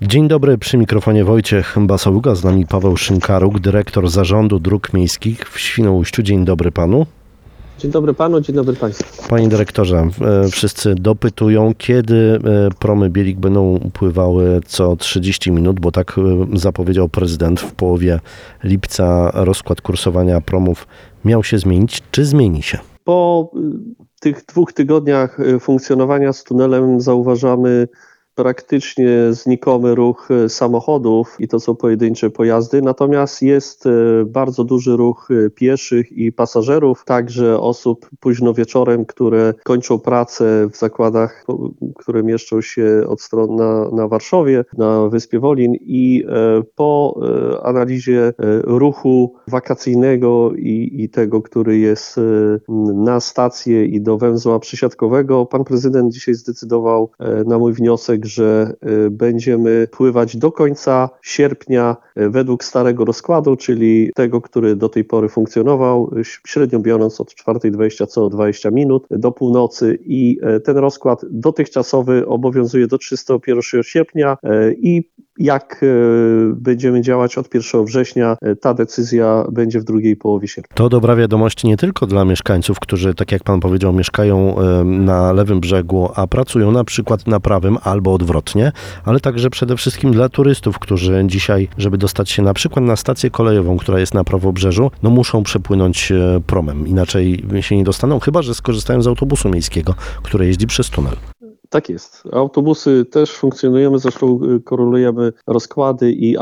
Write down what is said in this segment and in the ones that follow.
Dzień dobry, przy mikrofonie Wojciech Basaługa, z nami Paweł Szynkaruk, dyrektor Zarządu Dróg Miejskich w Świnoujściu. Dzień dobry panu. Dzień dobry panu, dzień dobry państwu. Panie dyrektorze, wszyscy dopytują, kiedy promy Bielik będą upływały co 30 minut, bo tak zapowiedział prezydent. W połowie lipca rozkład kursowania promów miał się zmienić. Czy zmieni się? Po tych 2 tygodniach funkcjonowania z tunelem zauważamy praktycznie znikomy ruch samochodów i to są pojedyncze pojazdy, natomiast jest bardzo duży ruch pieszych i pasażerów, także osób późno wieczorem, które kończą pracę w zakładach, które mieszczą się od strony na Warszawie, na Wyspie Wolin i po analizie ruchu wakacyjnego i tego, który jest na stację i do węzła przysiadkowego, pan prezydent dzisiaj zdecydował na mój wniosek, że będziemy pływać do końca sierpnia według starego rozkładu, czyli tego, który do tej pory funkcjonował, średnio biorąc od 4:20 co 20 minut do północy i ten rozkład dotychczasowy obowiązuje do 31 sierpnia i jak będziemy działać od 1 września, ta decyzja będzie w drugiej połowie sierpnia. To dobra wiadomość nie tylko dla mieszkańców, którzy, tak jak pan powiedział, mieszkają na lewym brzegu, a pracują na przykład na prawym albo odwrotnie, ale także przede wszystkim dla turystów, którzy dzisiaj, żeby dostać się na przykład na stację kolejową, która jest na prawobrzeżu, muszą przepłynąć promem. Inaczej się nie dostaną, chyba że skorzystają z autobusu miejskiego, który jeździ przez tunel. Tak jest. Autobusy też funkcjonujemy, zresztą korelujemy rozkłady i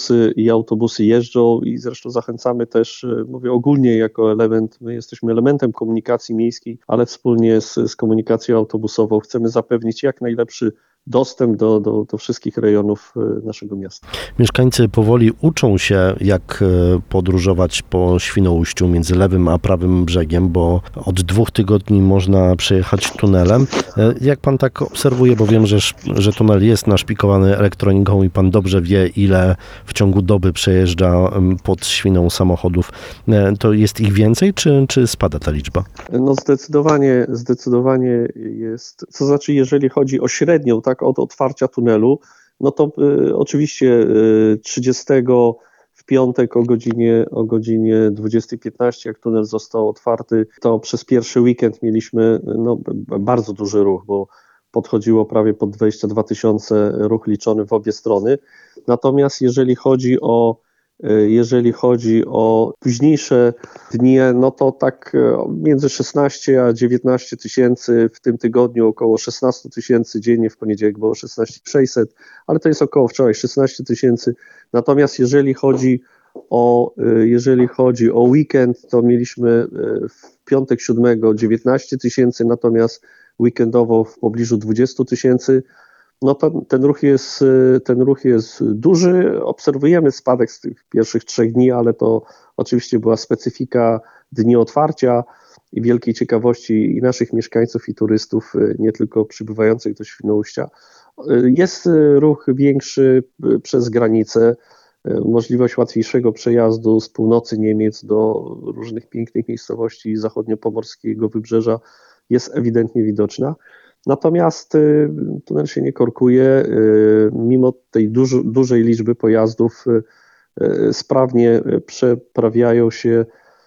autobusy jeżdżą i zresztą zachęcamy też, mówię ogólnie jako element, my jesteśmy elementem komunikacji miejskiej, ale wspólnie z komunikacją autobusową chcemy zapewnić jak najlepszy dostęp do wszystkich rejonów naszego miasta. Mieszkańcy powoli uczą się, jak podróżować po Świnoujściu między lewym a prawym brzegiem, bo od 2 tygodni można przejechać tunelem. Jak pan tak obserwuje, bo wiem, że tunel jest naszpikowany elektroniką i pan dobrze wie, ile w ciągu doby przejeżdża pod Świną samochodów, to jest ich więcej, czy spada ta liczba? No zdecydowanie jest, to znaczy jeżeli chodzi o średnią, tak, od otwarcia tunelu, no to oczywiście 30 w piątek o godzinie 20:15, jak tunel został otwarty, to przez pierwszy weekend mieliśmy bardzo duży ruch, bo podchodziło prawie pod 22 000 ruch liczony w obie strony. Natomiast jeżeli chodzi o późniejsze dni, no to tak między 16 a 19 tysięcy, w tym tygodniu około 16 tysięcy dziennie, w poniedziałek było 16 600, ale to jest około wczoraj 16 tysięcy. Natomiast jeżeli chodzi o weekend, to mieliśmy w piątek 7 19 tysięcy, natomiast weekendowo w pobliżu 20 tysięcy. No to ten ruch jest duży. Obserwujemy spadek z tych pierwszych 3 dni, ale to oczywiście była specyfika dni otwarcia i wielkiej ciekawości i naszych mieszkańców, i turystów, nie tylko przybywających do Świnoujścia. Jest ruch większy przez granicę, możliwość łatwiejszego przejazdu z północy Niemiec do różnych pięknych miejscowości zachodniopomorskiego wybrzeża jest ewidentnie widoczna. Natomiast tunel się nie korkuje, mimo tej dużej liczby pojazdów sprawnie przeprawiają się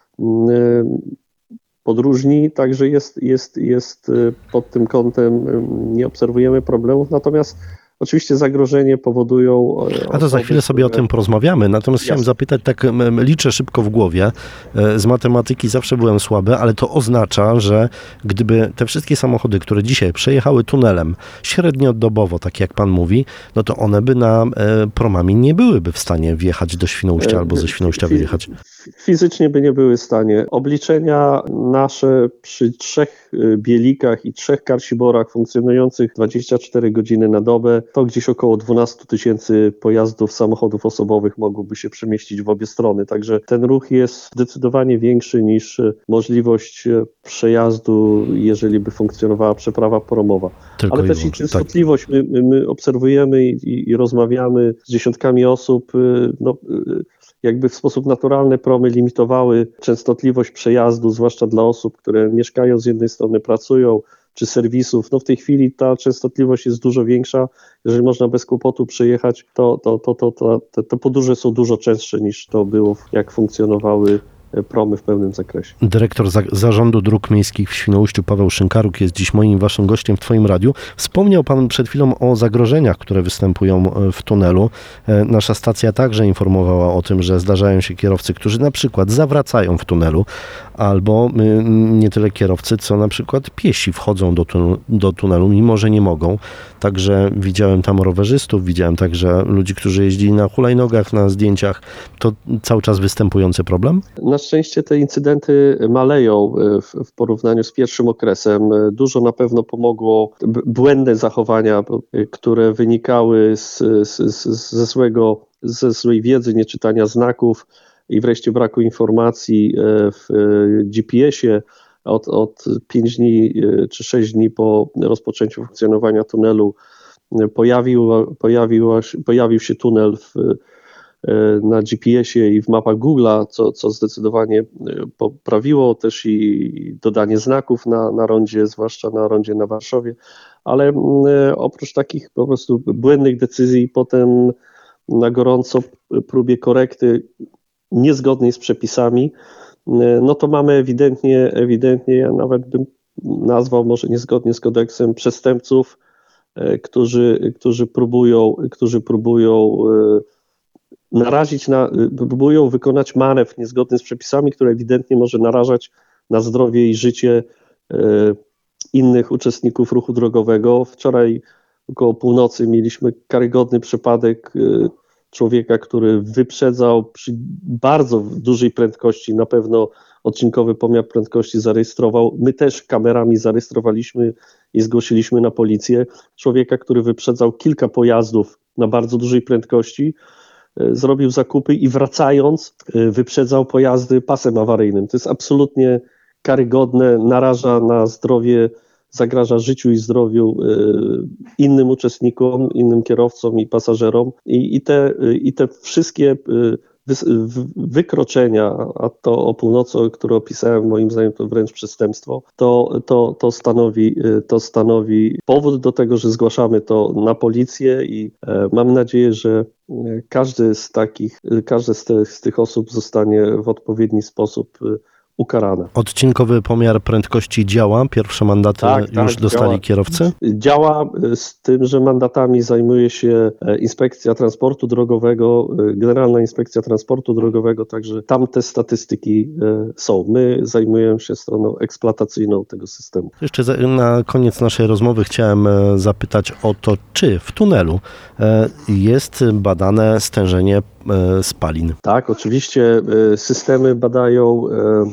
podróżni, także jest pod tym kątem, nie obserwujemy problemów, natomiast oczywiście zagrożenie powodują... A to za chwilę sobie o tym porozmawiamy, natomiast chciałem zapytać, tak liczę szybko w głowie, z matematyki zawsze byłem słaby, ale to oznacza, że gdyby te wszystkie samochody, które dzisiaj przejechały tunelem średniodobowo, tak jak pan mówi, no to one by promami nie byłyby w stanie wjechać do Świnoujścia albo ze Świnoujścia wyjechać. Fizycznie by nie były w stanie. Obliczenia nasze przy 3 bielikach i 3 karsiborach funkcjonujących 24 godziny na dobę, to gdzieś około 12 tysięcy pojazdów, samochodów osobowych mogłoby się przemieścić w obie strony. Także ten ruch jest zdecydowanie większy niż możliwość przejazdu, jeżeli by funkcjonowała przeprawa promowa. Ale też i częstotliwość. My obserwujemy i rozmawiamy z dziesiątkami osób. Jakby w sposób naturalny promy limitowały częstotliwość przejazdu, zwłaszcza dla osób, które mieszkają z jednej strony, pracują czy serwisów. No w tej chwili ta częstotliwość jest dużo większa. Jeżeli można bez kłopotu przejechać, to te podróże są dużo częstsze niż to było, jak funkcjonowały promy w pełnym zakresie. Dyrektor Zarządu Dróg Miejskich w Świnoujściu Paweł Szynkaruk jest dziś moim waszym gościem w twoim radiu. Wspomniał pan przed chwilą o zagrożeniach, które występują w tunelu. Nasza stacja także informowała o tym, że zdarzają się kierowcy, którzy na przykład zawracają w tunelu, albo nie tyle kierowcy, co na przykład piesi wchodzą do tunelu, mimo że nie mogą. Także widziałem tam rowerzystów, widziałem także ludzi, którzy jeździli na hulajnogach, na zdjęciach. To cały czas występujący problem? Na szczęście te incydenty maleją w porównaniu z pierwszym okresem. Dużo na pewno pomogło błędne zachowania, które wynikały ze złej wiedzy, nieczytania znaków i wreszcie braku informacji w GPS-ie. Od 5 dni czy 6 dni po rozpoczęciu funkcjonowania tunelu pojawił się tunel na GPS-ie i w mapach Google'a, co zdecydowanie poprawiło też i dodanie znaków na rondzie, zwłaszcza na rondzie na Warszawie, ale oprócz takich po prostu błędnych decyzji, potem na gorąco próbie korekty niezgodnej z przepisami, no to mamy ewidentnie, ja nawet bym nazwał może niezgodnie z kodeksem, przestępców, którzy próbują próbują wykonać manewr niezgodny z przepisami, który ewidentnie może narażać na zdrowie i życie innych uczestników ruchu drogowego. Wczoraj około północy mieliśmy karygodny przypadek człowieka, który wyprzedzał przy bardzo dużej prędkości, na pewno odcinkowy pomiar prędkości zarejestrował. My też kamerami zarejestrowaliśmy i zgłosiliśmy na policję. Człowieka, który wyprzedzał kilka pojazdów na bardzo dużej prędkości, zrobił zakupy i wracając wyprzedzał pojazdy pasem awaryjnym. To jest absolutnie karygodne, naraża na zdrowie, zagraża życiu i zdrowiu innym uczestnikom, innym kierowcom i pasażerom. I te wszystkie wykroczenia, a to o północy, które opisałem, moim zdaniem to wręcz przestępstwo, to stanowi powód do tego, że zgłaszamy to na policję i mam nadzieję, że każdy z tych osób zostanie w odpowiedni sposób ukarane. Odcinkowy pomiar prędkości działa? Pierwsze mandaty już dostali działa. Kierowcy? Działa, z tym, że mandatami zajmuje się Inspekcja Transportu Drogowego, Generalna Inspekcja Transportu Drogowego, także tam te statystyki są. My zajmujemy się stroną eksploatacyjną tego systemu. Jeszcze na koniec naszej rozmowy chciałem zapytać o to, czy w tunelu jest badane stężenie spalin. Tak, oczywiście systemy badają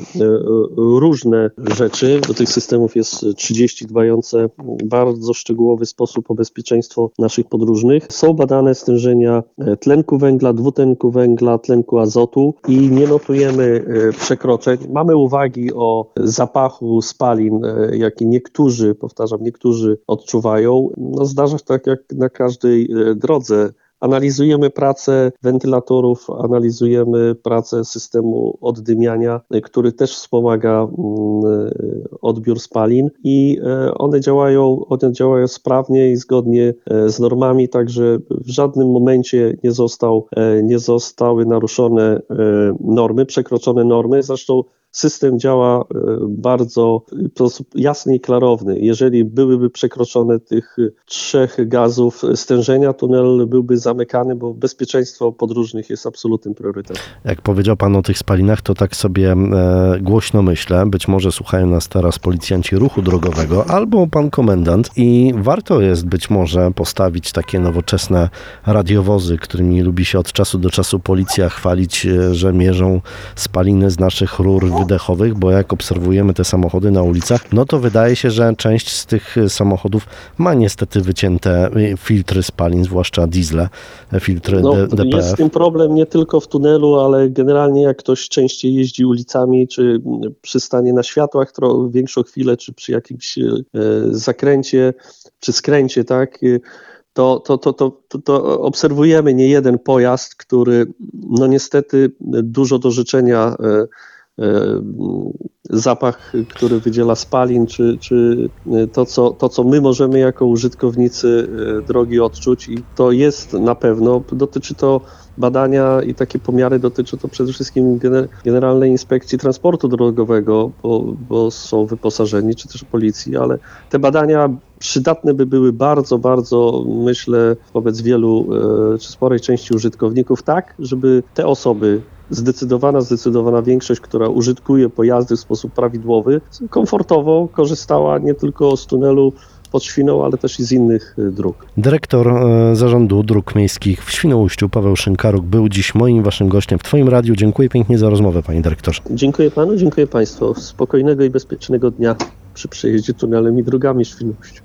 różne rzeczy. Do tych systemów jest 30 dbające w bardzo szczegółowy sposób o bezpieczeństwo naszych podróżnych. Są badane stężenia tlenku węgla, dwutlenku węgla, tlenku azotu i nie notujemy przekroczeń. Mamy uwagi o zapachu spalin, jakie niektórzy odczuwają. No, zdarza się tak jak na każdej drodze. Analizujemy pracę wentylatorów, analizujemy pracę systemu oddymiania, który też wspomaga odbiór spalin i one działają sprawnie i zgodnie z normami, także w żadnym momencie nie zostały naruszone normy, przekroczone normy. Zresztą system działa bardzo w sposób jasny i klarowny. Jeżeli byłyby przekroczone tych 3 gazów stężenia, tunel byłby zamykany, bo bezpieczeństwo podróżnych jest absolutnym priorytetem. Jak powiedział pan o tych spalinach, to tak sobie głośno myślę. Być może słuchają nas teraz policjanci ruchu drogowego albo pan komendant i warto jest być może postawić takie nowoczesne radiowozy, którymi lubi się od czasu do czasu policja chwalić, że mierzą spaliny z naszych rur wydechowych, bo jak obserwujemy te samochody na ulicach, no to wydaje się, że część z tych samochodów ma niestety wycięte filtry spalin, zwłaszcza diesle, filtry DPF. Jest z tym problem nie tylko w tunelu, ale generalnie jak ktoś częściej jeździ ulicami, czy przystanie na światłach większą chwilę, czy przy jakimś zakręcie, czy skręcie, tak, to obserwujemy nie jeden pojazd, który no niestety dużo do życzenia zapach, który wydziela spalin, czy to, co my możemy jako użytkownicy drogi odczuć, i to jest na pewno, dotyczy to badania i takie pomiary, dotyczy to przede wszystkim Generalnej Inspekcji Transportu Drogowego, bo są wyposażeni, czy też policji, ale te badania przydatne by były bardzo, bardzo, myślę, wobec wielu, czy sporej części użytkowników, tak, żeby te osoby, zdecydowana większość, która użytkuje pojazdy w sposób prawidłowy, komfortowo korzystała nie tylko z tunelu pod Świną, ale też i z innych dróg. Dyrektor Zarządu Dróg Miejskich w Świnoujściu, Paweł Szynkaruk, był dziś moim waszym gościem w Twoim radiu. Dziękuję pięknie za rozmowę, panie dyrektorze. Dziękuję panu, dziękuję państwu. Spokojnego i bezpiecznego dnia przy przejeździe tunelem i drogami w Świnoujściu.